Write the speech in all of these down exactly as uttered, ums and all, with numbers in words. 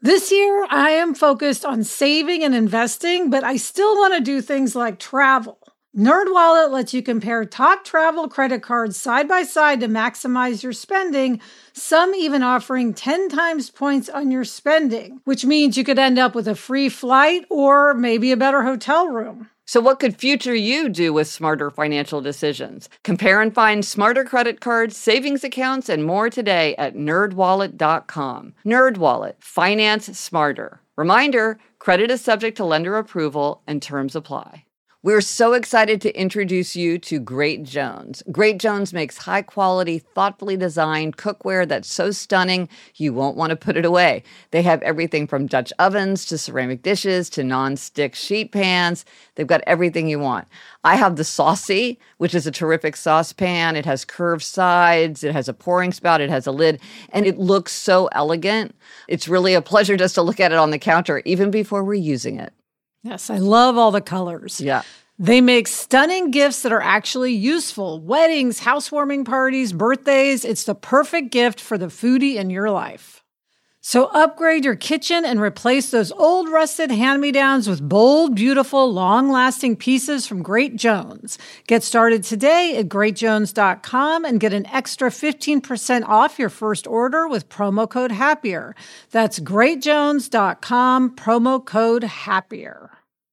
This year, I am focused on saving and investing, but I still want to do things like travel. NerdWallet lets you compare top travel credit cards side by side to maximize your spending, some even offering ten times points on your spending, which means you could end up with a free flight or maybe a better hotel room. So what could future you do with smarter financial decisions? Compare and find smarter credit cards, savings accounts, and more today at nerd wallet dot com. NerdWallet. Finance smarter. Reminder, credit is subject to lender approval and terms apply. We're so excited to introduce you to Great Jones. Great Jones makes high-quality, thoughtfully designed cookware that's so stunning you won't want to put it away. They have everything from Dutch ovens to ceramic dishes to non-stick sheet pans. They've got everything you want. I have the Saucy, which is a terrific saucepan. It has curved sides, it has a pouring spout, it has a lid, and it looks so elegant. It's really a pleasure just to look at it on the counter, even before we're using it. Yes, I love all the colors. Yeah. They make stunning gifts that are actually useful. Weddings, housewarming parties, birthdays. It's the perfect gift for the foodie in your life. So upgrade your kitchen and replace those old rusted hand-me-downs with bold, beautiful, long-lasting pieces from Great Jones. Get started today at great jones dot com and get an extra fifteen percent off your first order with promo code HAPPIER. That's great jones dot com, promo code HAPPIER.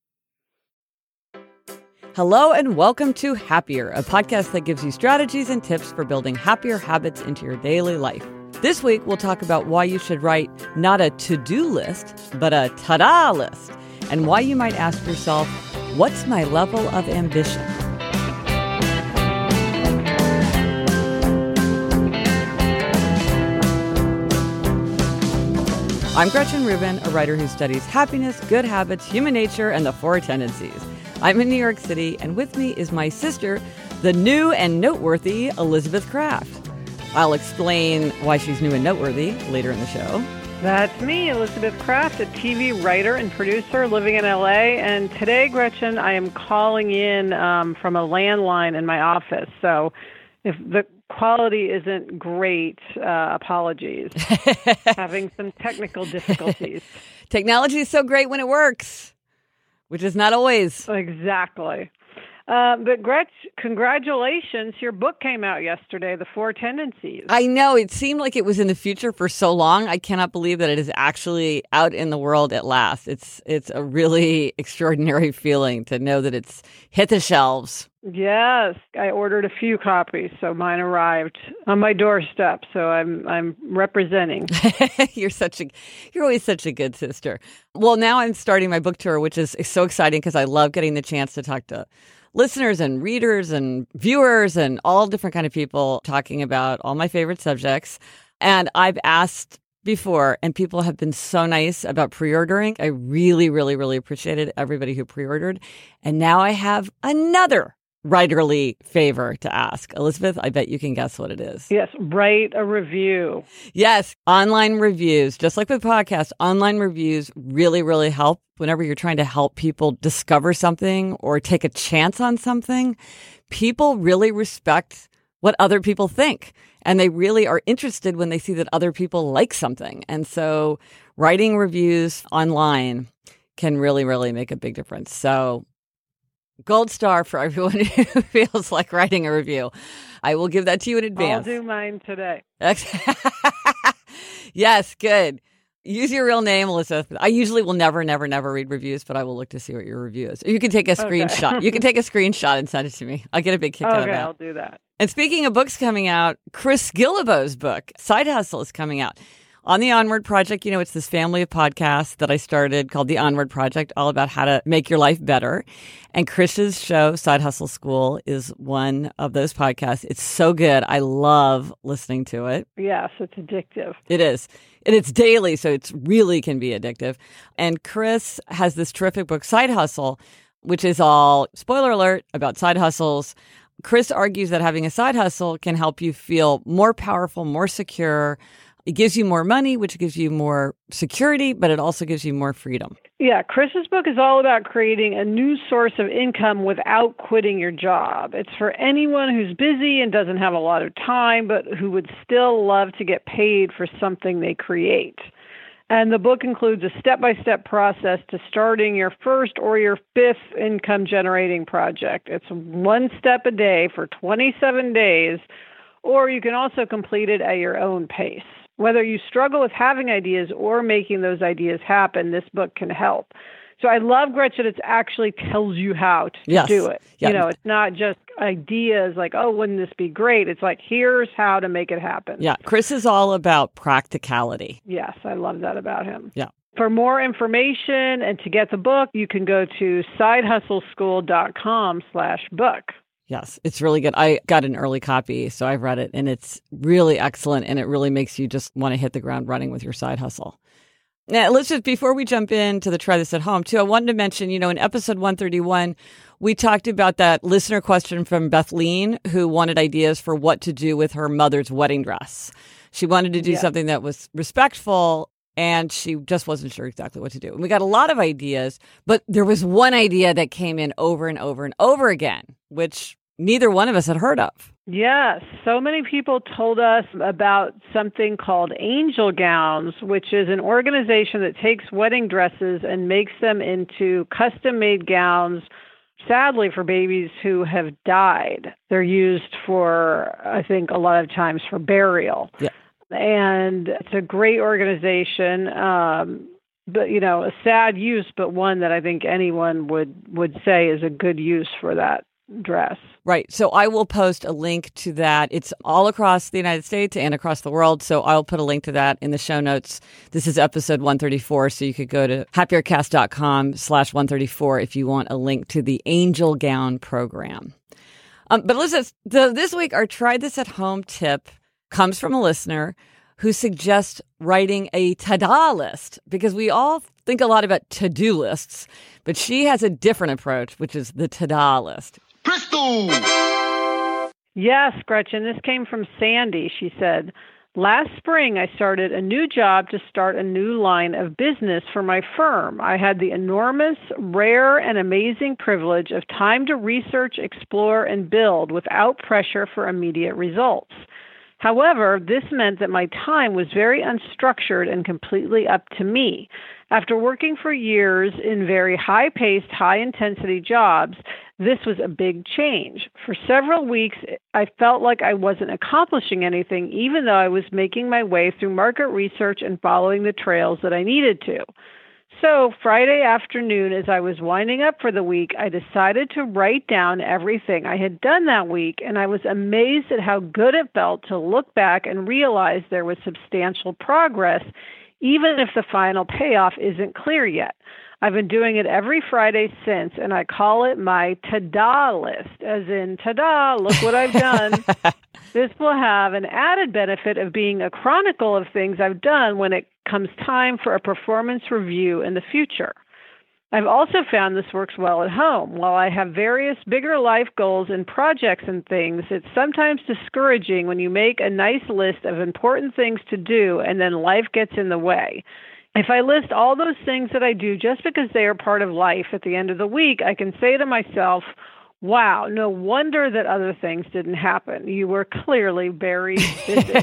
Hello and welcome to Happier, a podcast that gives you strategies and tips for building happier habits into your daily life. This week, we'll talk about why you should write not a to-do list, but a ta-da list, and why you might ask yourself, what's my level of ambition? I'm Gretchen Rubin, a writer who studies happiness, good habits, human nature, and the four tendencies. I'm in New York City, and with me is my sister, the new and noteworthy Elizabeth Craft. I'll explain why she's new and noteworthy later in the show. That's me, Elizabeth Craft, a T V writer and producer living in L A. And today, Gretchen, I am calling in um, from a landline in my office. So if the quality isn't great, uh, apologies. Having some technical difficulties. Technology is so great when it works, which is not always. Exactly. Uh, but Gretch, congratulations. Your book came out yesterday, The Four Tendencies. I know. It seemed like it was in the future for so long. I cannot believe that it is actually out in the world at last. It's it's a really extraordinary feeling to know that it's hit the shelves. Yes. I ordered a few copies, so mine arrived on my doorstep. So I'm I'm representing. You're such a you're always such a good sister. Well, now I'm starting my book tour, which is so exciting because I love getting the chance to talk to listeners and readers and viewers and all different kind of people talking about all my favorite subjects. And I've asked before, and people have been so nice about pre-ordering. I really, really, really appreciated everybody who pre-ordered. And now I have another writerly favor to ask. Elizabeth, I bet you can guess what it is. Yes, write a review. Yes, online reviews. Just like with podcasts, online reviews really, really help whenever you're trying to help people discover something or take a chance on something. People really respect what other people think, and they really are interested when they see that other people like something. And so writing reviews online can really, really make a big difference. So gold star for everyone who feels like writing a review. I will give that to you in advance. I'll do mine today. Yes, good. Use your real name, Elizabeth. I usually will never, never, never read reviews, but I will look to see what your review is. You can take a screenshot. Okay. You can take a screenshot and send it to me. I'll get a big kick okay, out of that. Okay, I'll do that. And speaking of books coming out, Chris Guillebeau's book, Side Hustle, is coming out. On the Onward Project, you know, it's this family of podcasts that I started called the Onward Project, all about how to make your life better. And Chris's show, Side Hustle School, is one of those podcasts. It's so good. I love listening to it. Yes, it's addictive. It is. And it's daily, so it really can be addictive. And Chris has this terrific book, Side Hustle, which is all, spoiler alert, about side hustles. Chris argues that having a side hustle can help you feel more powerful, more secure. It gives you more money, which gives you more security, but it also gives you more freedom. Yeah, Chris's book is all about creating a new source of income without quitting your job. It's for anyone who's busy and doesn't have a lot of time, but who would still love to get paid for something they create. And the book includes a step-by-step process to starting your first or your fifth income-generating project. It's one step a day for twenty-seven days, or you can also complete it at your own pace. Whether you struggle with having ideas or making those ideas happen, this book can help. So I love, Gretchen, it actually tells you how to yes. do it. Yeah. You know, it's not just ideas like, oh, wouldn't this be great? It's like, here's how to make it happen. Yeah, Chris is all about practicality. Yes, I love that about him. Yeah. For more information and to get the book, you can go to sidehustleschool.com slash book. Yes, it's really good. I got an early copy, so I've read it, and it's really excellent, and it really makes you just want to hit the ground running with your side hustle. Now, let's just, before we jump into the Try This at Home, too, I wanted to mention, you know, in episode one thirty-one, we talked about that listener question from Bethleen, who wanted ideas for what to do with her mother's wedding dress. She wanted to do yeah. something that was respectful, and she just wasn't sure exactly what to do. And we got a lot of ideas, but there was one idea that came in over and over and over again, which neither one of us had heard of. Yes. So many people told us about something called Angel Gowns, which is an organization that takes wedding dresses and makes them into custom-made gowns, sadly, for babies who have died. They're used for, I think, a lot of times for burial. Yeah. And it's a great organization, um, but, you know, a sad use, but one that I think anyone would, would say is a good use for that dress. Right. So I will post a link to that. It's all across the United States and across the world. So I'll put a link to that in the show notes. This is episode one thirty-four. So you could go to happiercast.com slash 134 if you want a link to the Angel Gown program. Um, but listen, the, this week, our Try This at Home tip comes from a listener who suggests writing a ta-da list, because we all think a lot about to-do lists, but she has a different approach, which is the ta-da list. Crystal! Yes, Gretchen, this came from Sandy. She said, last spring I started a new job to start a new line of business for my firm. I had the enormous, rare, and amazing privilege of time to research, explore, and build without pressure for immediate results. However, this meant that my time was very unstructured and completely up to me. After working for years in very high-paced, high-intensity jobs, this was a big change. For several weeks, I felt like I wasn't accomplishing anything, even though I was making my way through market research and following the trails that I needed to. So Friday afternoon, as I was winding up for the week, I decided to write down everything I had done that week, and I was amazed at how good it felt to look back and realize there was substantial progress, even if the final payoff isn't clear yet. I've been doing it every Friday since, and I call it my ta-da list, as in, ta-da, look what I've done. This will have an added benefit of being a chronicle of things I've done when it comes time for a performance review in the future. I've also found this works well at home. While I have various bigger life goals and projects and things, it's sometimes discouraging when you make a nice list of important things to do and then life gets in the way. If I list all those things that I do just because they are part of life at the end of the week, I can say to myself, wow, no wonder that other things didn't happen. You were clearly very busy.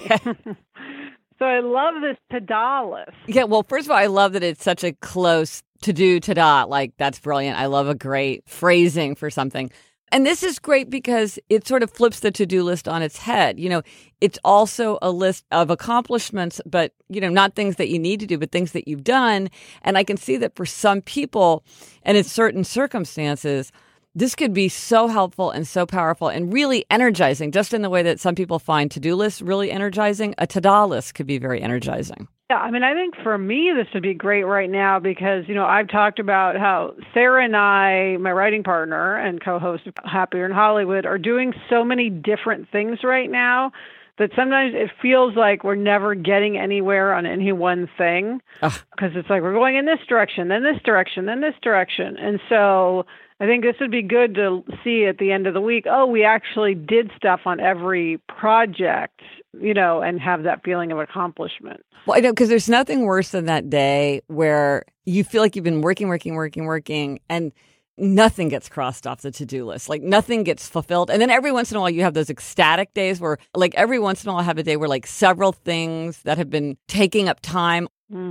So I love this ta-da list. Yeah, well, first of all, I love that it's such a close to-do ta-da. Like, that's brilliant. I love a great phrasing for something. And this is great because it sort of flips the to-do list on its head. You know, it's also a list of accomplishments, but, you know, not things that you need to do, but things that you've done. And I can see that for some people and in certain circumstances, this could be so helpful and so powerful and really energizing, just in the way that some people find to-do lists really energizing. A ta-da list could be very energizing. Yeah, I mean, I think for me, this would be great right now because, you know, I've talked about how Sarah and I, my writing partner and co-host of Happier in Hollywood, are doing so many different things right now that sometimes it feels like we're never getting anywhere on any one thing because it's like we're going in this direction, then this direction, then this direction. And so I think this would be good to see at the end of the week, oh, we actually did stuff on every project, you know, and have that feeling of accomplishment. Well, I know, because there's nothing worse than that day where you feel like you've been working, working, working, working, and nothing gets crossed off the to-do list. Like, nothing gets fulfilled. And then every once in a while, you have those ecstatic days where, like, every once in a while, I have a day where, like, several things that have been taking up time. Mm-hmm.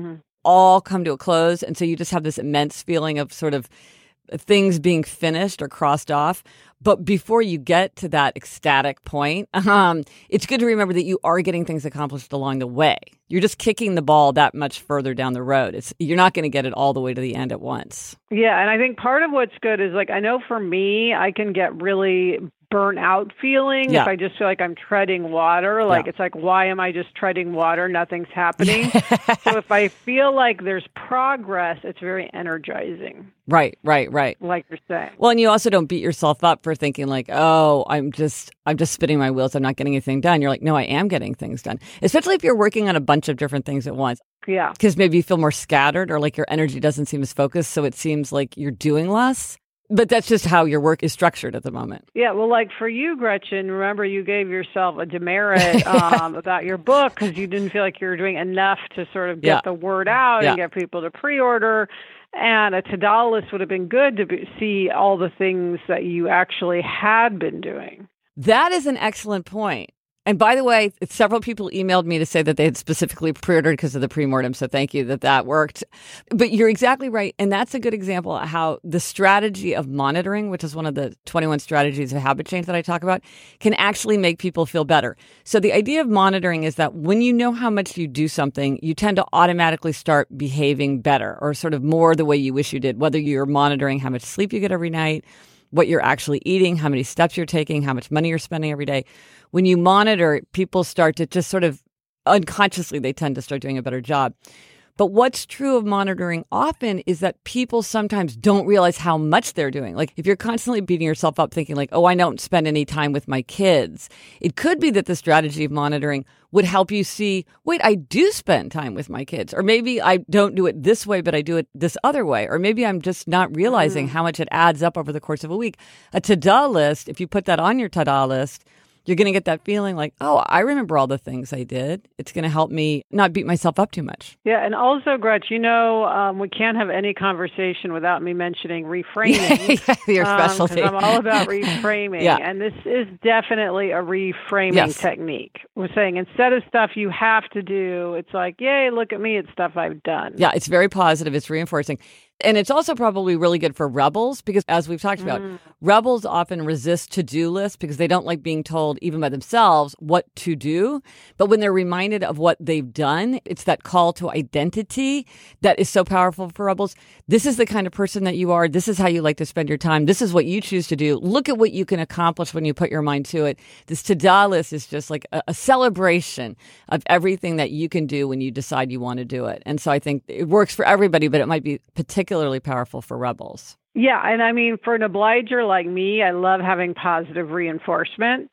all come to a close. And so you just have this immense feeling of sort of things being finished or crossed off. But before you get to that ecstatic point, um, it's good to remember that you are getting things accomplished along the way. You're just kicking the ball that much further down the road. It's you're not going to get it all the way to the end at once. Yeah, and I think part of what's good is, like, I know for me, I can get really burnt out feeling yeah. if I just feel like I'm treading water. Like, yeah. It's like, why am I just treading water? Nothing's happening. So if I feel like there's progress, it's very energizing. Right, right, right. Like you're saying. Well, and you also don't beat yourself up for thinking like, oh, I'm just, I'm just spinning my wheels. I'm not getting anything done. You're like, no, I am getting things done. Especially if you're working on a bunch of different things at once. Yeah. Because maybe you feel more scattered or like your energy doesn't seem as focused. So it seems like you're doing less. But that's just how your work is structured at the moment. Yeah, well, like for you, Gretchen, remember you gave yourself a demerit um, about your book because you didn't feel like you were doing enough to sort of get yeah. the word out yeah. and get people to pre-order. And a to-do list would have been good to be, see all the things that you actually had been doing. That is an excellent point. And by the way, several people emailed me to say that they had specifically pre-ordered because of the pre-mortem. So thank you that that worked. But you're exactly right. And that's a good example of how the strategy of monitoring, which is one of the twenty-one strategies of habit change that I talk about, can actually make people feel better. So the idea of monitoring is that when you know how much you do something, you tend to automatically start behaving better or sort of more the way you wish you did, whether you're monitoring how much sleep you get every night, what you're actually eating, how many steps you're taking, how much money you're spending every day. When you monitor, people start to just sort of unconsciously, they tend to start doing a better job. But what's true of monitoring often is that people sometimes don't realize how much they're doing. Like if you're constantly beating yourself up thinking like, oh, I don't spend any time with my kids. It could be that the strategy of monitoring would help you see, wait, I do spend time with my kids. Or maybe I don't do it this way, but I do it this other way. Or maybe I'm just not realizing mm. how much it adds up over the course of a week. A to-do list, if you put that on your to-do list, you're going to get that feeling like, oh, I remember all the things I did. It's going to help me not beat myself up too much. Yeah, and also, Gretch, you know, um, we can't have any conversation without me mentioning reframing. yeah, your specialty. Um, 'cause I'm all about reframing. yeah. And this is definitely a reframing yes. technique. We're saying instead of stuff you have to do, it's like, yay, look at me, it's stuff I've done. Yeah, it's very positive. It's reinforcing. And it's also probably really good for rebels because, as we've talked about, mm. rebels often resist to-do lists because they don't like being told, even by themselves, what to do. But when they're reminded of what they've done, it's that call to identity that is so powerful for rebels. This is the kind of person that you are. This is how you like to spend your time. This is what you choose to do. Look at what you can accomplish when you put your mind to it. This to-do list is just like a, a celebration of everything that you can do when you decide you want to do it. And so I think it works for everybody, but it might be particularly particularly powerful for rebels. Yeah, and I mean, for an obliger like me, I love having positive reinforcement.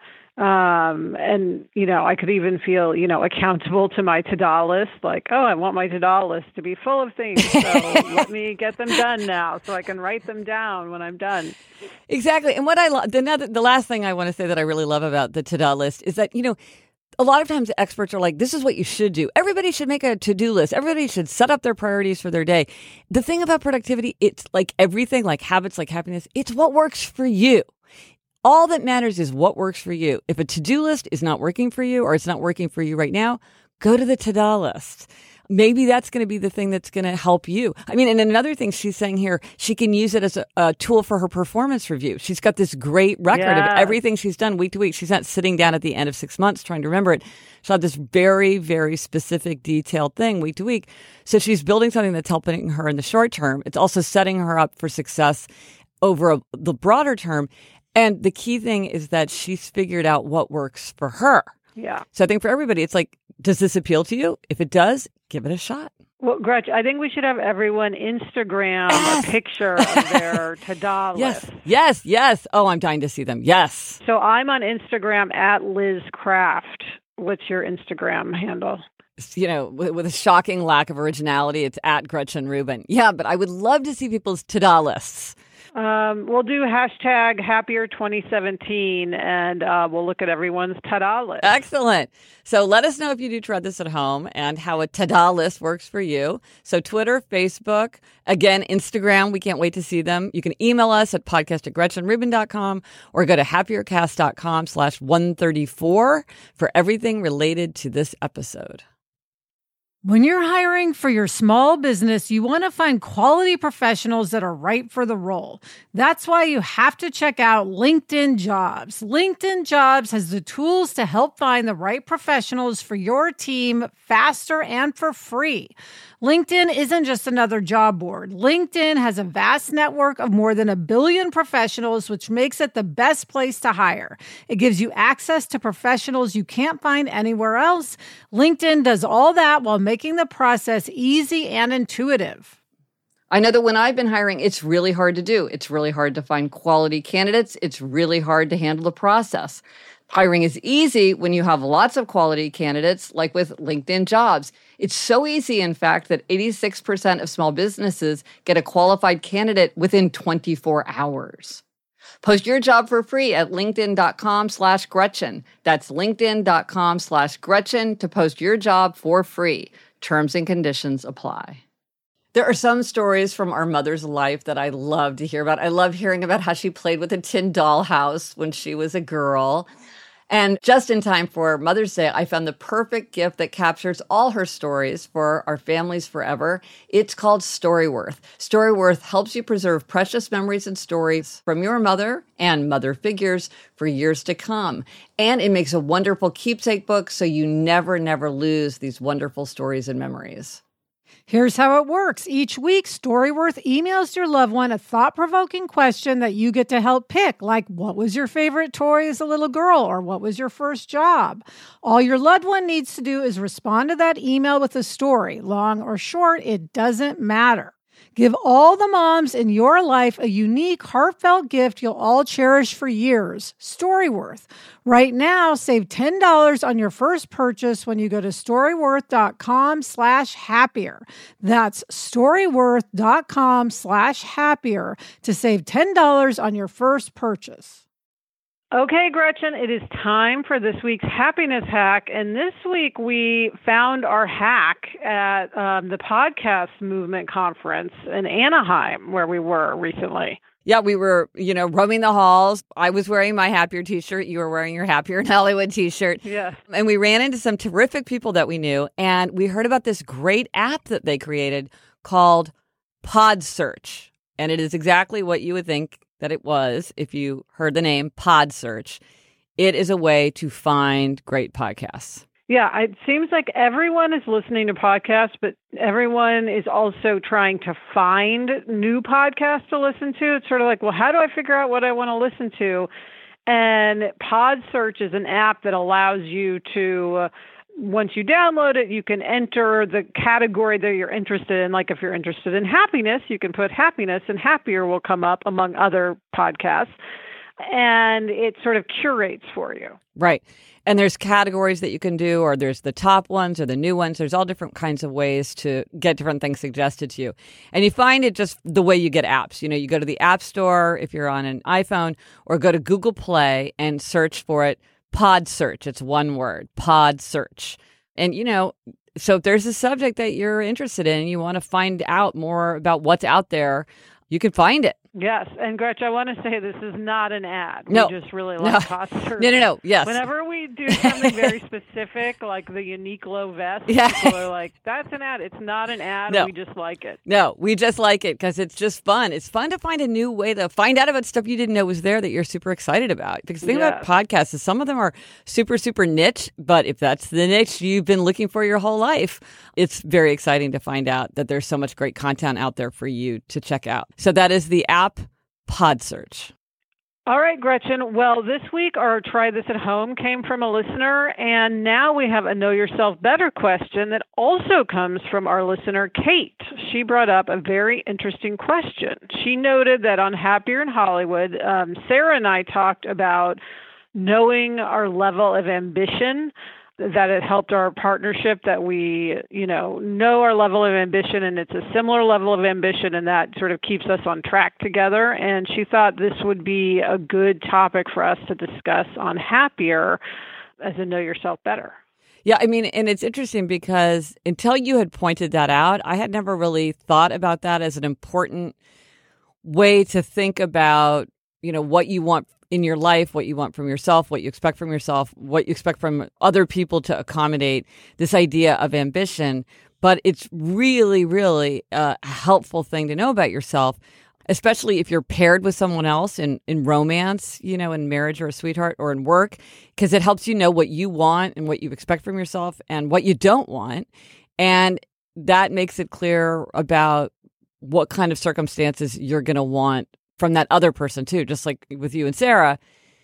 Um, and, you know, I could even feel, you know, accountable to my to-do list, like, oh, I want my to-do list to be full of things. So let me get them done now so I can write them down when I'm done. Exactly. And what I love, the, the last thing I want to say that I really love about the to-do list is that, you know, a lot of times experts are like, this is what you should do. Everybody should make a to-do list. Everybody should set up their priorities for their day. The thing about productivity, it's like everything, like habits, like happiness, it's what works for you. All that matters is what works for you. If a to-do list is not working for you or it's not working for you right now, go to the to-do list. Maybe that's going to be the thing that's going to help you. I mean, and another thing she's saying here, she can use it as a, a tool for her performance review. She's got this great record yes. of everything she's done week to week. She's not sitting down at the end of six months trying to remember it. She'll have this very, very specific, detailed thing week to week. So she's building something that's helping her in the short term. It's also setting her up for success over a, the broader term. And the key thing is that she's figured out what works for her. Yeah. So I think for everybody, it's like, does this appeal to you? If it does, give it a shot. Well, Gretch, I think we should have everyone Instagram yes. a picture of their to-do yes. list. Yes, yes. Oh, I'm dying to see them. Yes. So I'm on Instagram at Liz Craft. What's your Instagram handle? You know, with, with a shocking lack of originality, it's at Gretchen Rubin. Yeah, but I would love to see people's to-do lists. Um, we'll do hashtag happier twenty seventeen, and uh, we'll look at everyone's to-do list. Excellent. So let us know if you do try this at home and how a to-do list works for you. So Twitter, Facebook, again, Instagram. We can't wait to see them. You can email us at podcast at gretchen rubin dot com or go to happiercast dot com slash one thirty-four for everything related to this episode. When you're hiring for your small business, you want to find quality professionals that are right for the role. That's why you have to check out LinkedIn Jobs. LinkedIn Jobs has the tools to help find the right professionals for your team faster and for free. LinkedIn isn't just another job board. LinkedIn has a vast network of more than a billion professionals, which makes it the best place to hire. It gives you access to professionals you can't find anywhere else. LinkedIn does all that while making the process easy and intuitive. I know that when I've been hiring, it's really hard to do. It's really hard to find quality candidates. It's really hard to handle the process. Hiring is easy when you have lots of quality candidates, like with LinkedIn Jobs. It's so easy, in fact, that eighty-six percent of small businesses get a qualified candidate within twenty-four hours. Post your job for free at linkedin.com slash Gretchen. That's linkedin.com slash Gretchen to post your job for free. Terms and conditions apply. There are some stories from our mother's life that I love to hear about. I love hearing about how she played with a tin dollhouse when she was a girl. And just in time for Mother's Day, I found the perfect gift that captures all her stories for our families forever. It's called Storyworth. Storyworth helps you preserve precious memories and stories from your mother and mother figures for years to come. And it makes a wonderful keepsake book so you never, never lose these wonderful stories and memories. Here's how it works. Each week, Storyworth emails your loved one a thought-provoking question that you get to help pick, like what was your favorite toy as a little girl, or what was your first job? All your loved one needs to do is respond to that email with a story. Long or short, it doesn't matter. Give all the moms in your life a unique, heartfelt gift you'll all cherish for years. Storyworth. Right now, save ten dollars on your first purchase when you go to storyworth.com slash happier. That's storyworth.com slash happier to save ten dollars on your first purchase. Okay, Gretchen, it is time for this week's happiness hack. And this week we found our hack at um, the Podcast Movement Conference in Anaheim, where we were recently. Yeah, we were, you know, roaming the halls. I was wearing my Happier t-shirt. You were wearing your Happier in Hollywood t-shirt. Yeah. And we ran into some terrific people that we knew. And we heard about this great app that they created called Pod Search. And it is exactly what you would think that it was if you heard the name Pod Search. It is a way to find great podcasts. Yeah, it seems like everyone is listening to podcasts, but everyone is also trying to find new podcasts to listen to. It's sort of like, well, how do I figure out what I want to listen to? And Pod Search is an app that allows you to, uh, once you download it, you can enter the category that you're interested in. Like if you're interested in happiness, you can put happiness, and Happier will come up among other podcasts. And it sort of curates for you. Right. And there's categories that you can do, or there's the top ones or the new ones. There's all different kinds of ways to get different things suggested to you. And you find it just the way you get apps. You know, you go to the App Store if you're on an iPhone, or go to Google Play and search for it. Pod Search. It's one word, Pod Search. And, you know, so if there's a subject that you're interested in, you want to find out more about what's out there, you can find it. Yes. And Gretchen, I want to say this is not an ad. No. We just really like Pod Search. No, no, no. Yes. Whenever we do something very specific, like the Uniqlo vest, yeah. people are like, that's an ad. It's not an ad. No. We just like it. No, we just like it because it's just fun. It's fun to find a new way to find out about stuff you didn't know was there that you're super excited about. Because the thing Yes. about podcasts is some of them are super, super niche. But if that's the niche you've been looking for your whole life, it's very exciting to find out that there's so much great content out there for you to check out. So that is the app Pod Search. All right, Gretchen. Well, this week our Try This at Home came from a listener, and now we have a Know Yourself Better question that also comes from our listener, Kate. She brought up a very interesting question. She noted that on Happier in Hollywood, um, Sarah and I talked about knowing our level of ambition, that it helped our partnership, that we, you know, know our level of ambition, and it's a similar level of ambition, and that sort of keeps us on track together. And she thought this would be a good topic for us to discuss on Happier as a Know Yourself Better. Yeah, I mean, and it's interesting because until you had pointed that out, I had never really thought about that as an important way to think about, you know, what you want in your life, what you want from yourself, what you expect from yourself, what you expect from other people to accommodate this idea of ambition. But it's really, really a helpful thing to know about yourself, especially if you're paired with someone else in, in romance, you know, in marriage or a sweetheart or in work, because it helps you know what you want and what you expect from yourself and what you don't want. And that makes it clear about what kind of circumstances you're going to want from that other person too. Just like with you and Sarah,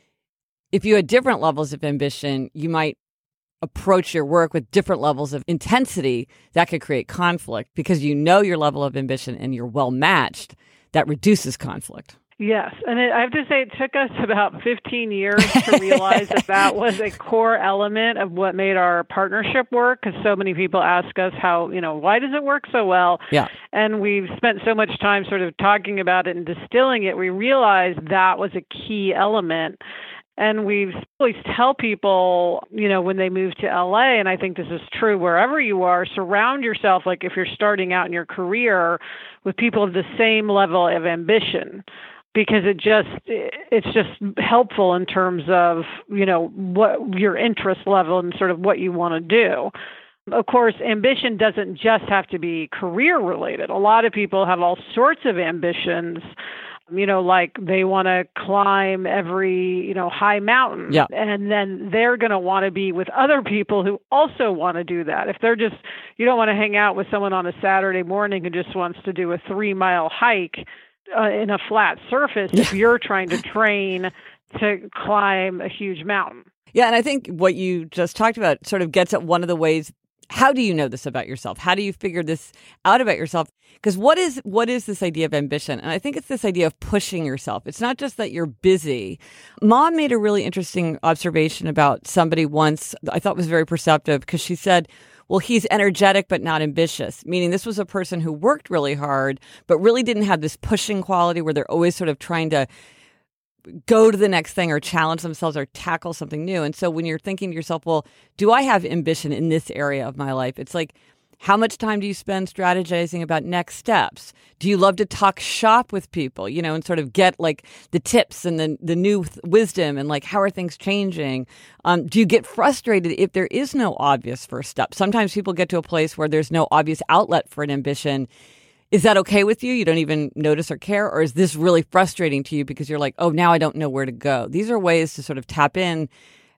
if you had different levels of ambition, you might approach your work with different levels of intensity. That could create conflict because you know your level of ambition and you're well matched. That reduces conflict. Yes. And it, I have to say it took us about fifteen years to realize that that was a core element of what made our partnership work, because so many people ask us how, you know, why does it work so well? Yeah. And we've spent so much time sort of talking about it and distilling it. We realized that was a key element. And we always tell people, you know, when they move to L A, and I think this is true wherever you are, surround yourself, like if you're starting out in your career, with people of the same level of ambition, because it just it's just helpful in terms of, you know, what your interest level and sort of what you want to do. Of course, ambition doesn't just have to be career related. A lot of people have all sorts of ambitions. You know, like they want to climb every, you know, high mountain. Yeah. And then they're going to want to be with other people who also want to do that. If they're just, you don't want to hang out with someone on a Saturday morning who just wants to do a three mile hike uh, in a flat surface if you're trying to train to climb a huge mountain. Yeah. And I think what you just talked about sort of gets at one of the ways. How do you know this about yourself? How do you figure this out about yourself? Because what is what is this idea of ambition? And I think it's this idea of pushing yourself. It's not just that you're busy. Mom made a really interesting observation about somebody once I thought was very perceptive, because she said, well, he's energetic but not ambitious, meaning this was a person who worked really hard but really didn't have this pushing quality where they're always sort of trying to go to the next thing or challenge themselves or tackle something new. And so when you're thinking to yourself, well, do I have ambition in this area of my life? It's like, how much time do you spend strategizing about next steps? Do you love to talk shop with people, you know, and sort of get like the tips and the, the new th- wisdom and like, how are things changing? Um, do you get frustrated if there is no obvious first step? Sometimes people get to a place where there's no obvious outlet for an ambition. Is that okay with you? You don't even notice or care? Or is this really frustrating to you because you're like, oh, now I don't know where to go? These are ways to sort of tap in.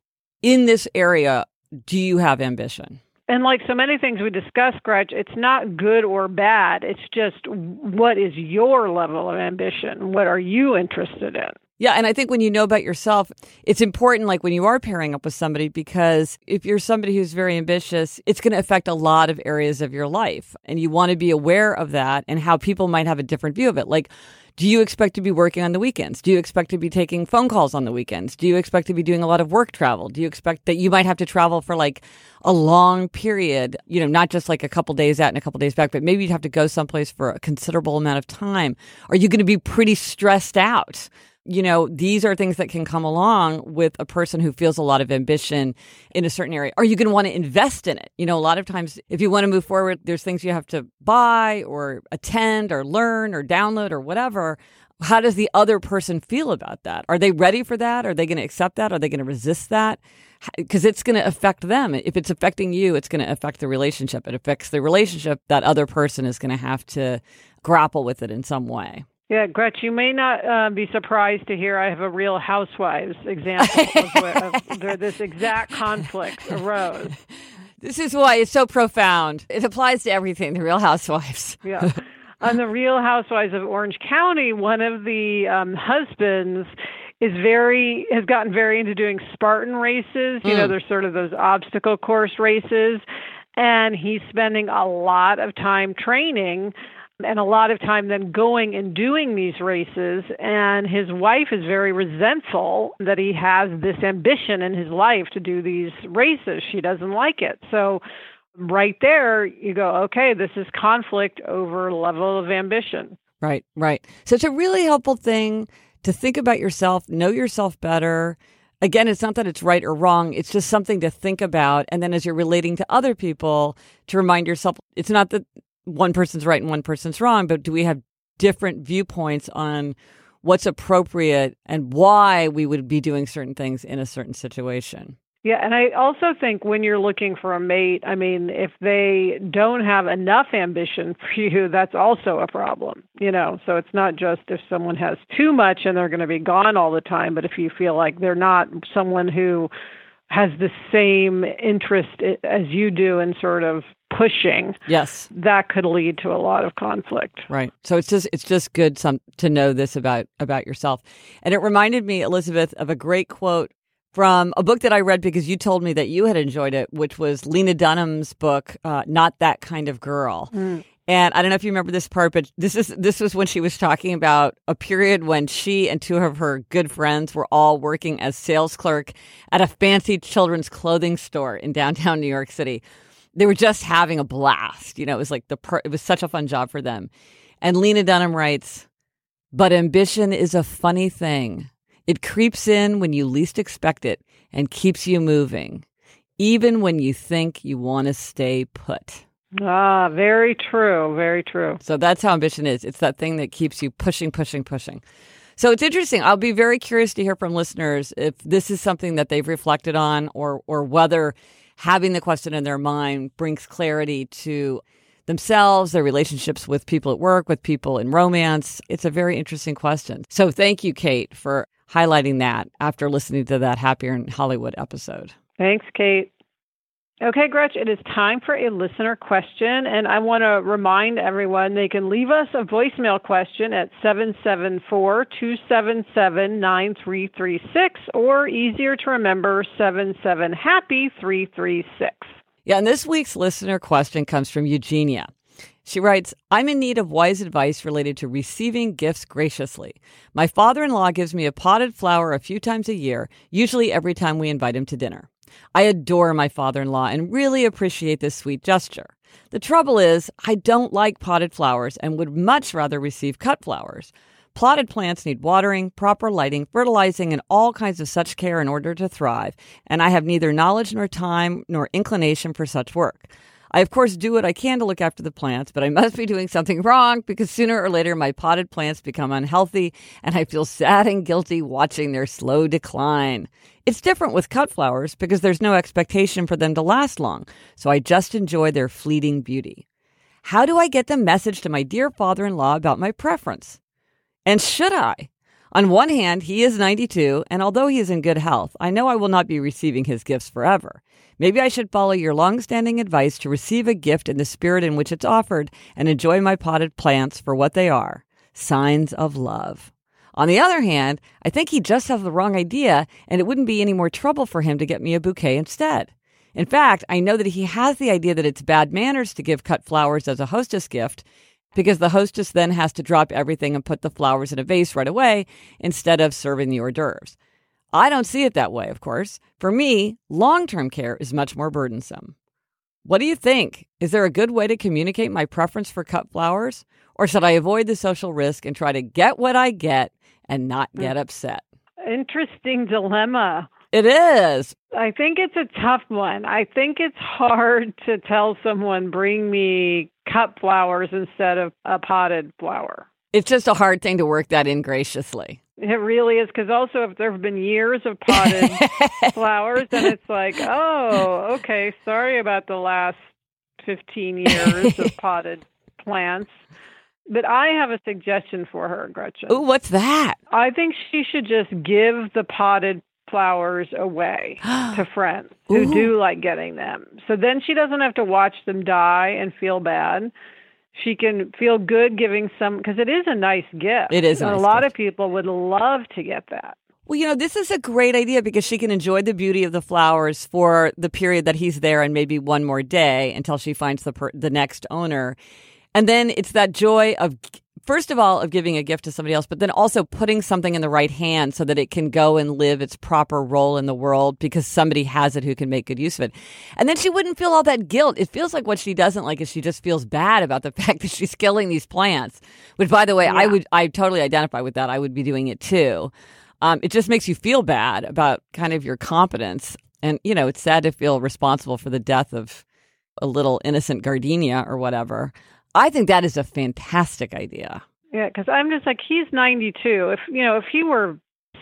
In this area, do you have ambition? And like so many things we discuss, Gretch, it's not good or bad. It's just, what is your level of ambition? What are you interested in? Yeah, and I think when you know about yourself, it's important, like when you are pairing up with somebody, because if you're somebody who's very ambitious, it's going to affect a lot of areas of your life. And you want to be aware of that and how people might have a different view of it. Like, do you expect to be working on the weekends? Do you expect to be taking phone calls on the weekends? Do you expect to be doing a lot of work travel? Do you expect that you might have to travel for like a long period, you know, not just like a couple days out and a couple days back, but maybe you'd have to go someplace for a considerable amount of time? Are you going to be pretty stressed out? You know, these are things that can come along with a person who feels a lot of ambition in a certain area. Are you going to want to invest in it? You know, a lot of times if you want to move forward, there's things you have to buy or attend or learn or download or whatever. How does the other person feel about that? Are they ready for that? Are they going to accept that? Are they going to resist that? Because it's going to affect them. If it's affecting you, it's going to affect the relationship. It affects the relationship. That other person is going to have to grapple with it in some way. Yeah, Gretch, you may not uh, be surprised to hear I have a Real Housewives example of where, of where this exact conflict arose. This is why it's so profound. It applies to everything, the Real Housewives. Yeah. On the Real Housewives of Orange County, one of the um, husbands is very has gotten very into doing Spartan races. You mm. know, there's sort of those obstacle course races, and he's spending a lot of time training and a lot of time then going and doing these races. And his wife is very resentful that he has this ambition in his life to do these races. She doesn't like it. So right there, you go, okay, this is conflict over level of ambition. Right, right. So it's a really helpful thing to think about yourself, know yourself better. Again, it's not that it's right or wrong. It's just something to think about. And then as you're relating to other people, to remind yourself, it's not that one person's right and one person's wrong, but do we have different viewpoints on what's appropriate and why we would be doing certain things in a certain situation? Yeah, and I also think when you're looking for a mate, I mean, if they don't have enough ambition for you, that's also a problem, you know. So it's not just if someone has too much and they're going to be gone all the time, but if you feel like they're not someone who has the same interest as you do in sort of pushing, yes, that could lead to a lot of conflict. Right. So it's just it's just good some to know this about about yourself. And it reminded me, Elizabeth, of a great quote from a book that I read because you told me that you had enjoyed it, which was Lena Dunham's book, uh, Not That Kind of Girl. Mm. And I don't know if you remember this part, but this is this was when she was talking about a period when she and two of her good friends were all working as sales clerk at a fancy children's clothing store in downtown New York City. They were just having a blast. You know, it was like the per- it was such a fun job for them. And Lena Dunham writes, "But ambition is a funny thing. It creeps in when you least expect it and keeps you moving, even when you think you want to stay put." Ah, very true. Very true. So that's how ambition is. It's that thing that keeps you pushing, pushing, pushing. So it's interesting. I'll be very curious to hear from listeners if this is something that they've reflected on or or whether having the question in their mind brings clarity to themselves, their relationships with people at work, with people in romance. It's a very interesting question. So thank you, Kate, for highlighting that after listening to that Happier in Hollywood episode. Thanks, Kate. Okay, Gretch, it is time for a listener question, and I want to remind everyone they can leave us a voicemail question at seven seven four, two seven seven, nine three three six, or easier to remember, seven seven happy three three six. Yeah, and this week's listener question comes from Eugenia. She writes, "I'm in need of wise advice related to receiving gifts graciously. My father-in-law gives me a potted flower a few times a year, usually every time we invite him to dinner. I adore my father-in-law and really appreciate this sweet gesture. The trouble is, I don't like potted flowers and would much rather receive cut flowers. Potted plants need watering, proper lighting, fertilizing, and all kinds of such care in order to thrive, and I have neither knowledge nor time nor inclination for such work. I, of course, do what I can to look after the plants, but I must be doing something wrong because sooner or later my potted plants become unhealthy and I feel sad and guilty watching their slow decline. It's different with cut flowers because there's no expectation for them to last long, so I just enjoy their fleeting beauty. How do I get the message to my dear father-in-law about my preference? And should I? On one hand, he is ninety-two, and although he is in good health, I know I will not be receiving his gifts forever. Maybe I should follow your long-standing advice to receive a gift in the spirit in which it's offered and enjoy my potted plants for what they are, signs of love. On the other hand, I think he just has the wrong idea, and it wouldn't be any more trouble for him to get me a bouquet instead. In fact, I know that he has the idea that it's bad manners to give cut flowers as a hostess gift, because the hostess then has to drop everything and put the flowers in a vase right away instead of serving the hors d'oeuvres. I don't see it that way, of course. For me, long-term care is much more burdensome. What do you think? Is there a good way to communicate my preference for cut flowers? Or should I avoid the social risk and try to get what I get and not get upset? Interesting dilemma. It is. I think it's a tough one. I think it's hard to tell someone, bring me cut flowers instead of a potted flower. It's just a hard thing to work that in graciously. It really is, because also if there have been years of potted flowers, then it's like, oh, okay, sorry about the last fifteen years of potted plants. But I have a suggestion for her, Gretchen. Ooh, what's that? I think she should just give the potted flowers away to friends who Ooh. do like getting them. So then she doesn't have to watch them die and feel bad. She can feel good giving some, because it is a nice gift. It is a and nice a lot gift. of people would love to get that. Well, you know, this is a great idea because she can enjoy the beauty of the flowers for the period that he's there and maybe one more day until she finds the per- the next owner. And then it's that joy of, first of all, of giving a gift to somebody else, but then also putting something in the right hand so that it can go and live its proper role in the world because somebody has it who can make good use of it. And then she wouldn't feel all that guilt. It feels like what she doesn't like is she just feels bad about the fact that she's killing these plants, which, by the way, Yeah. I would, I totally identify with that. I would be doing it too. Um, it just makes you feel bad about kind of your competence. And, you know, it's sad to feel responsible for the death of a little innocent gardenia or whatever. I think that is a fantastic idea. Yeah, because I'm just like, he's ninety-two. If, you know, if he were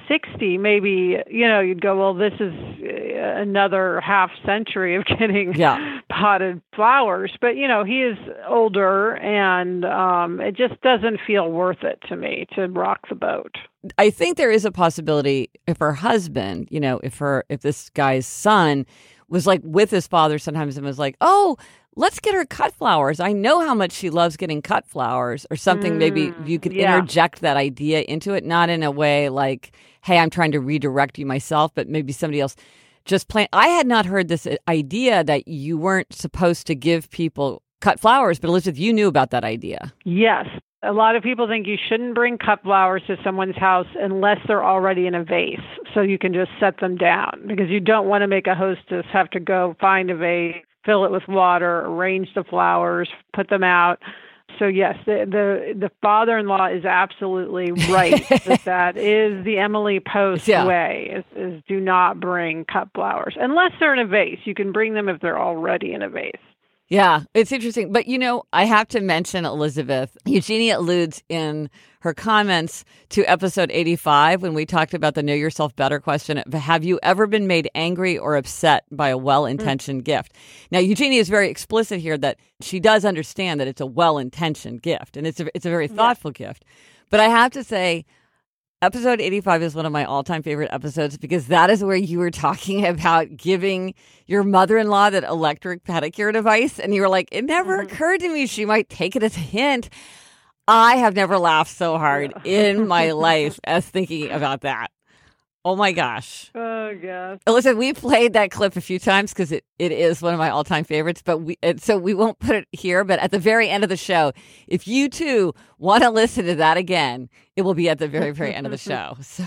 sixty, maybe, you know, you'd go, well, this is another half century of getting yeah. potted flowers. But, you know, he is older, and um, it just doesn't feel worth it to me to rock the boat. I think there is a possibility if her husband, you know, if her, if this guy's son was like with his father sometimes and was like, oh, let's get her cut flowers. I know how much she loves getting cut flowers or something. Mm, maybe you could yeah. interject that idea into it, not in a way like, hey, I'm trying to redirect you myself, but maybe somebody else just plan. I had not heard this idea that you weren't supposed to give people cut flowers, but Elizabeth, you knew about that idea. Yes. A lot of people think you shouldn't bring cut flowers to someone's house unless they're already in a vase, so you can just set them down, because you don't want to make a hostess have to go find a vase, fill it with water, arrange the flowers, put them out. So yes, the the, the father-in-law is absolutely right. that that is the Emily Post yeah. way, is, is do not bring cut flowers. Unless they're in a vase. You can bring them if they're already in a vase. Yeah, it's interesting. But, you know, I have to mention, Elizabeth, Eugenia alludes in her comments to episode eighty-five when we talked about the Know Yourself Better question. Have you ever been made angry or upset by a well-intentioned mm. gift? Now, Eugenia is very explicit here that she does understand that it's a well-intentioned gift, and it's a, it's a very thoughtful yeah. gift. But I have to say, episode eighty-five is one of my all-time favorite episodes because that is where you were talking about giving your mother-in-law that electric pedicure device. And you were like, it never mm-hmm. occurred to me she might take it as a hint. I have never laughed so hard in my life as thinking about that. Oh, my gosh. Oh, gosh. Listen, we played that clip a few times because it, it is one of my all-time favorites, but we it, so we won't put it here. But at the very end of the show, if you, too, want to listen to that again, it will be at the very, very end of the show. So.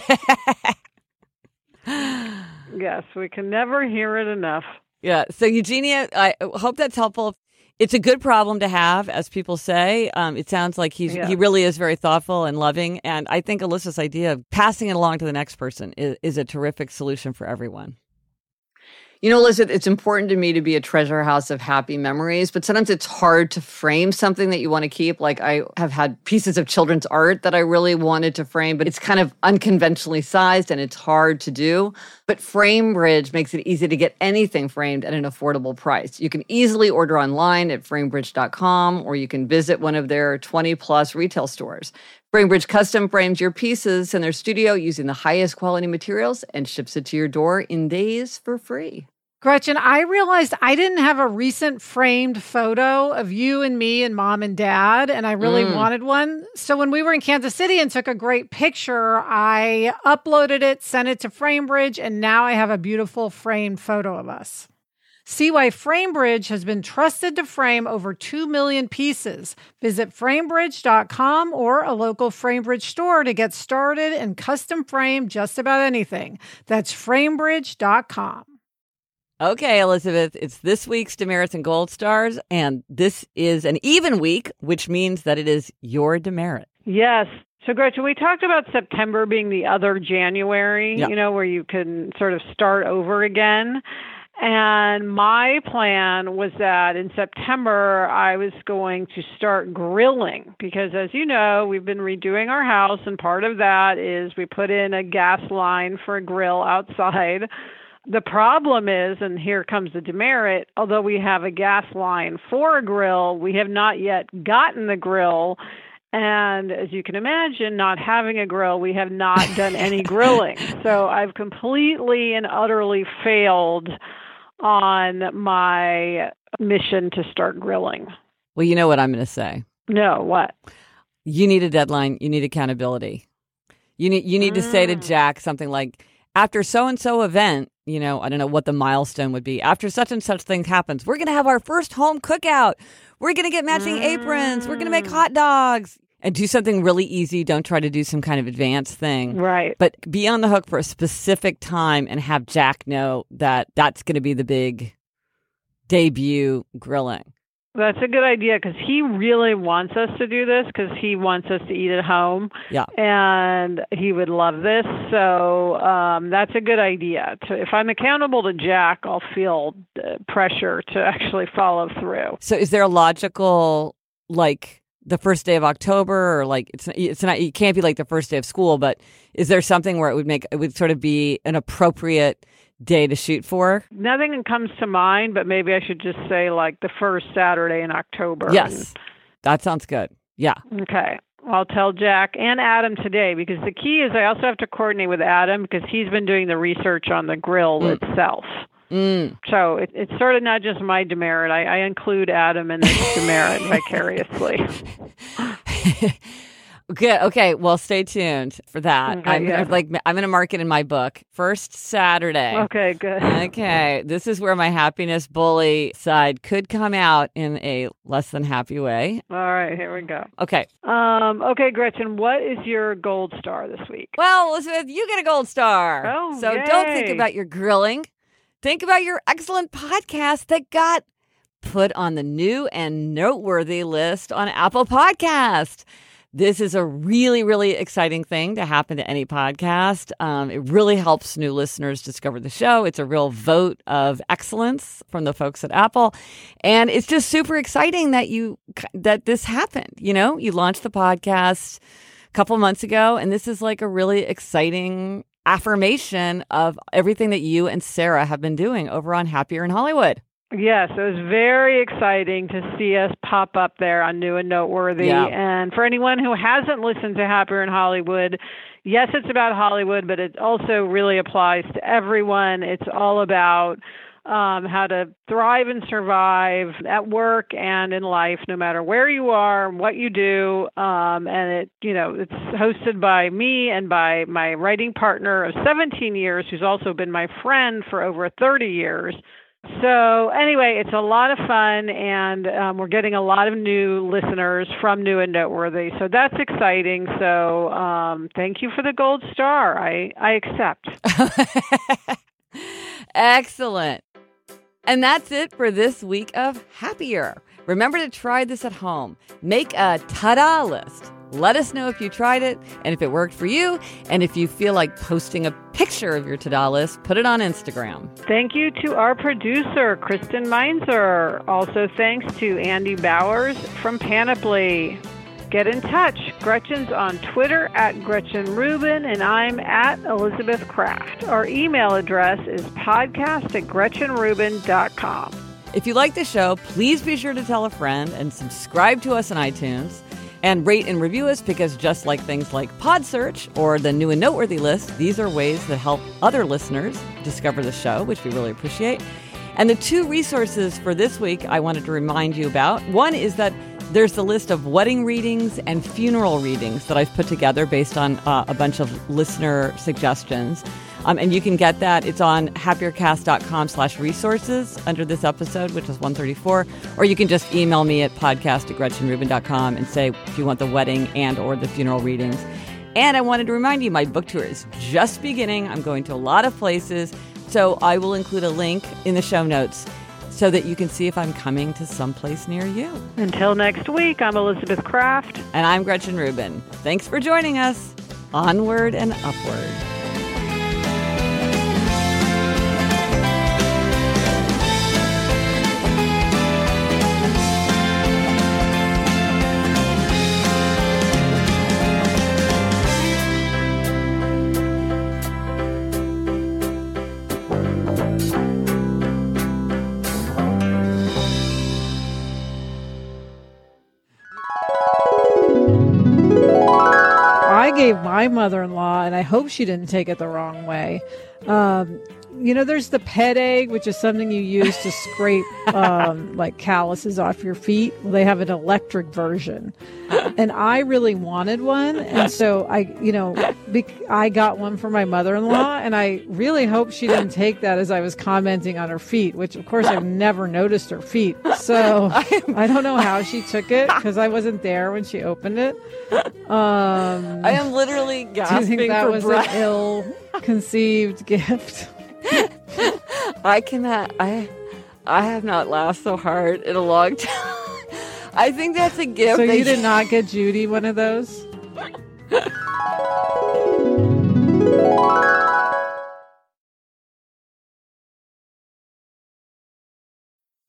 Yes, we can never hear it enough. Yeah. So, Eugenia, I hope that's helpful. It's a good problem to have, as people say. Um, it sounds like he's yeah. he really is very thoughtful and loving. And I think Alyssa's idea of passing it along to the next person is, is a terrific solution for everyone. You know, Elizabeth, it's important to me to be a treasure house of happy memories, but sometimes it's hard to frame something that you want to keep. Like I have had pieces of children's art that I really wanted to frame, but it's kind of unconventionally sized and it's hard to do. But FrameBridge makes it easy to get anything framed at an affordable price. You can easily order online at framebridge dot com, or you can visit one of their twenty plus retail stores. FrameBridge custom frames your pieces in their studio using the highest quality materials and ships it to your door in days for free. Gretchen, I realized I didn't have a recent framed photo of you and me and mom and dad, and I really mm. wanted one. So when we were in Kansas City and took a great picture, I uploaded it, sent it to FrameBridge, and now I have a beautiful framed photo of us. See why FrameBridge has been trusted to frame over two million pieces. Visit framebridge dot com or a local FrameBridge store to get started and custom frame just about anything. That's framebridge dot com. Okay, Elizabeth, it's this week's Demerits and Gold Stars, and this is an even week, which means that it is your demerit. Yes. So, Gretchen, we talked about September being the other January, yep. you know, where you can sort of start over again. And my plan was that in September, I was going to start grilling because, as you know, we've been redoing our house, and part of that is we put in a gas line for a grill outside. The problem is, and here comes the demerit, although we have a gas line for a grill, we have not yet gotten the grill. And as you can imagine, not having a grill, we have not done any grilling. So I've completely and utterly failed on my mission to start grilling. Well, you know what I'm going to say. No, what? You need a deadline. You need accountability. You need you need mm. to say to Jack something like, after so-and-so event, you know, I don't know what the milestone would be. After such and such thing happens, we're going to have our first home cookout. We're going to get matching mm. aprons. We're going to make hot dogs. And do something really easy. Don't try to do some kind of advanced thing. Right. But be on the hook for a specific time and have Jack know that that's going to be the big debut grilling. That's a good idea because he really wants us to do this because he wants us to eat at home. Yeah. And he would love this. So um, that's a good idea. To, if I'm accountable to Jack, I'll feel uh, pressure to actually follow through. So is there a logical, like, the first day of October, or like it's it's not it can't be like the first day of school, but is there something where it would make it would sort of be an appropriate day to shoot for? Nothing comes to mind, but maybe I should just say like the first Saturday in October. Yes, that sounds good. Yeah. Okay. I'll tell Jack and Adam today, because the key is I also have to coordinate with Adam because he's been doing the research on the grill mm. itself. Mm. So it, it's sort of not just my demerit. I, I include Adam in this demerit vicariously. Good. Okay. Well, stay tuned for that. Okay, I'm yeah. like I'm going to mark it in my book. First Saturday. Okay. Good. Okay. This is where my happiness bully side could come out in a less than happy way. All right. Here we go. Okay. Um. Okay, Gretchen. What is your gold star this week? Well, Elizabeth, you get a gold star. Oh, so yay. don't think about your grilling. Think about your excellent podcast that got put on the new and noteworthy list on Apple Podcast. This is a really, really exciting thing to happen to any podcast. Um, it really helps new listeners discover the show. It's a real vote of excellence from the folks at Apple. And it's just super exciting that you that this happened. You know, you launched the podcast a couple months ago, and this is like a really exciting affirmation of everything that you and Sarah have been doing over on Happier in Hollywood. Yes, it was very exciting to see us pop up there on New and Noteworthy. Yeah. And for anyone who hasn't listened to Happier in Hollywood, yes, it's about Hollywood, but it also really applies to everyone. It's all about um, how to thrive and survive at work and in life, no matter where you are, what you do. Um, and it, you know, it's hosted by me and by my writing partner of seventeen years, who's also been my friend for over thirty years. So anyway, it's a lot of fun, and um, we're getting a lot of new listeners from New and Noteworthy. So that's exciting. So um, thank you for the gold star. I, I accept. Excellent. And that's it for this week of Happier. Remember to try this at home. Make a ta-da list. Let us know if you tried it and if it worked for you. And if you feel like posting a picture of your to-do list, put it on Instagram. Thank you to our producer, Kristen Meinzer. Also thanks to Andy Bowers from Panoply. Get in touch. Gretchen's on Twitter at Gretchen Rubin, and I'm at Elizabeth Kraft. Our email address is podcast at gretchen rubin dot com. If you like the show, please be sure to tell a friend and subscribe to us on iTunes. And rate and review us, because just like things like Pod Search or the New and Noteworthy list, these are ways that help other listeners discover the show, which we really appreciate. And the two resources for this week I wanted to remind you about. One is that there's the list of wedding readings and funeral readings that I've put together based on uh, a bunch of listener suggestions. Um, and you can get that. It's on happiercast.com slash resources under this episode, which is one thirty-four. Or you can just email me at podcast at gretchen rubin dot com and say if you want the wedding and or the funeral readings. And I wanted to remind you, my book tour is just beginning. I'm going to a lot of places. So I will include a link in the show notes so that you can see if I'm coming to someplace near you. Until next week, I'm Elizabeth Kraft. And I'm Gretchen Rubin. Thanks for joining us. Onward and upward. I gave my mother-in-law, and I hope she didn't take it the wrong way. Um, you know, there's the pet egg, which is something you use to scrape um, like calluses off your feet. Well, they have an electric version, and I really wanted one, and so I, you know, bec- I got one for my mother-in-law, and I really hope she didn't take that as I was commenting on her feet, which of course I've never noticed her feet. So I don't know how she took it because I wasn't there when she opened it. Um, I am literally gasping do you think that for was breath. an ill-conceived gift? I cannot. I I have not laughed so hard in a long time. I think that's a gift. So that you did not get Judy one of those?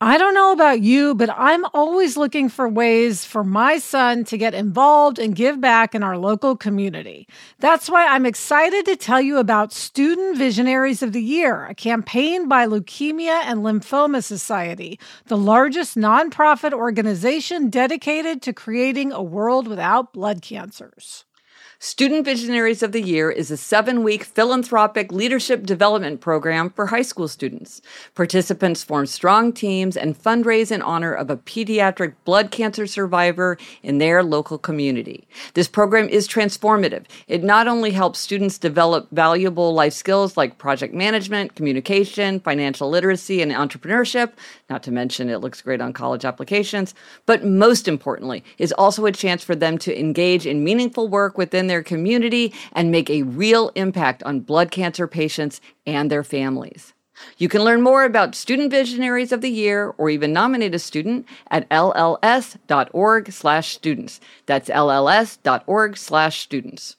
I don't know about you, but I'm always looking for ways for my son to get involved and give back in our local community. That's why I'm excited to tell you about Student Visionaries of the Year, a campaign by Leukemia and Lymphoma Society, the largest nonprofit organization dedicated to creating a world without blood cancers. Student Visionaries of the Year is a seven-week philanthropic leadership development program for high school students. Participants form strong teams and fundraise in honor of a pediatric blood cancer survivor in their local community. This program is transformative. It not only helps students develop valuable life skills like project management, communication, financial literacy, and entrepreneurship, not to mention it looks great on college applications, but most importantly, is also a chance for them to engage in meaningful work within their community and make a real impact on blood cancer patients and their families. You can learn more about Student Visionaries of the Year or even nominate a student at L L S dot org slash students. That's L L S dot org slash students.